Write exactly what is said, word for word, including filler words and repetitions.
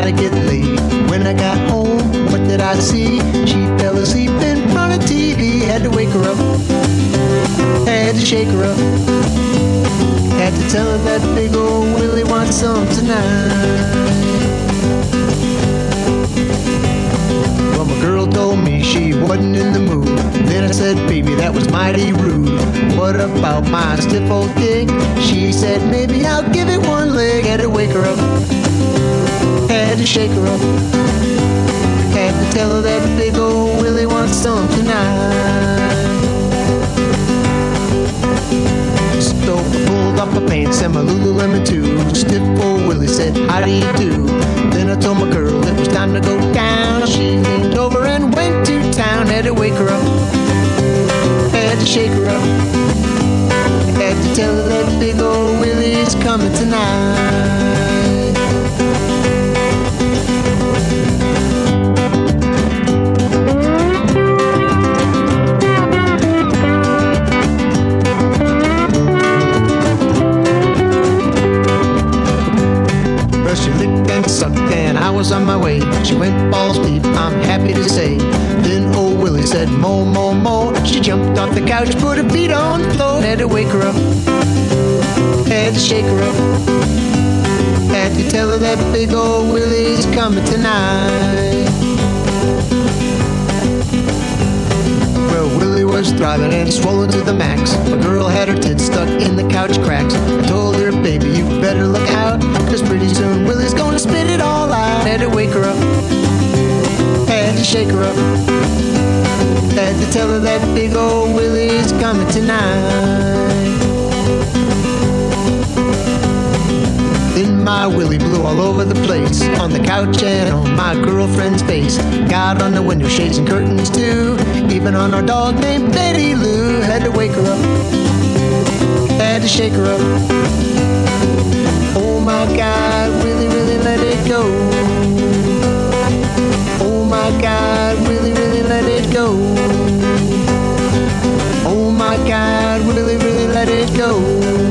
gotta get laid. When I got home, what did I see? She fell asleep in front of T V. Had to wake her up, had to shake her up, had to tell her that big old Willie wants some tonight. Well, my girl told me she wasn't in the mood. Then I said, baby, that was mighty rude. What about my stiff old dick? She said, maybe I'll give it one leg. Had to wake her up, had to shake her up, had to tell her that big old Willie wants some tonight. So I pulled off my pants and my Lululemon too. Stiff old Willie said, how do you do? Then I told my girl it was time to go down. She leaned over and went to town. Had to wake her up, had to shake her up, had to tell her that big old Willie's coming tonight. She licked and sucked and I was on my way. She went balls deep, I'm happy to say. Then old Willie said, more, more, more. She jumped off the couch, put her feet on the floor. Had to wake her up, had to shake her up, had to tell her that big old Willie's coming tonight. Well, Willie was thriving and swollen to the max. My girl had her tits stuck in the couch cracks. I told her, baby, you better look out, cause pretty soon Willie's gonna spit it all out. Had to wake her up, had to shake her up, had to tell her that big old Willie's coming tonight. Then my Willie blew all over the place, on the couch and on my girlfriend's face. Got on the window shades and curtains too, even on our dog named Betty Lou. Had to wake her up, had to shake her up. Oh my God, Willie, really let it go. Oh my God, Willie, really let it go. Oh my God, Willie, really let it go.